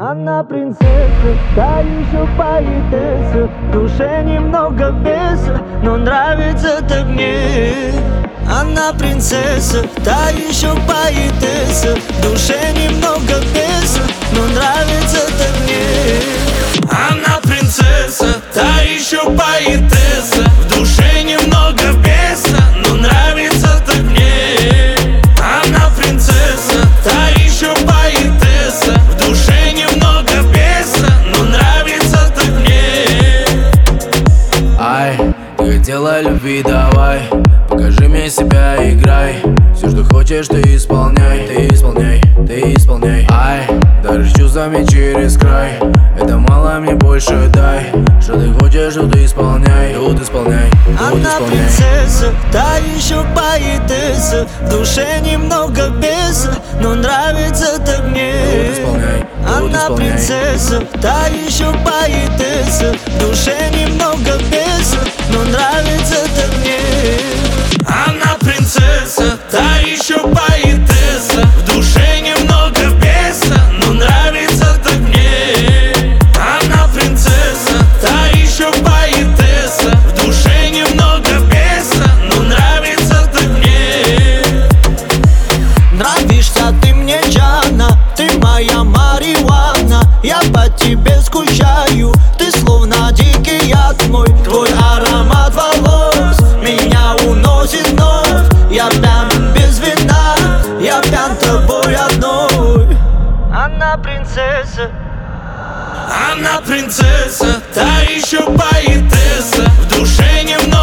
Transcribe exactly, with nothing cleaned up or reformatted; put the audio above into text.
Она принцесса, та еще поэтесса, в душе немного беса, но нравится так мне. Она принцесса, та еще поэтесса, в душе немного беса, но нравится так мне. Она принцесса, та еще поэтесса, в душе немного беса, но нравится так мне. Она принцесса, та еще поэтесса, в душе немного беса, но нравится так мне. Ай, ты хотела любви, давай, покажи мне себя, играй. Все, что хочешь, ты исполняй, ты исполняй, ты исполняй. Ай, даже чувствами через край, это мало, мне больше дай. Что ты хочешь, тут исполняй, тут исполняй, тут Она исполняй. принцесса, та еще поэтесса, в душе немного беса, но нравится так мне. Тут исполняй, тут Она исполняй. принцесса, та еще поэтесса, в душе немного беса, но нравится так мне. Она принцесса, та еще поэтесса, в душе немного беса, но нравится так мне. Она принцесса, та еще поэтесса, в душе немного беса, но нравится так мне. Нравишься ты мне, Джана, ты моя марихуана. Я по тебе скучаю, ты словно дикий яд мой. Твой аромат волос меня уносит вновь. Я пьян без вина, я пьян тобой одной. Она принцесса, Она принцесса, та еще поэтесса, в душе немного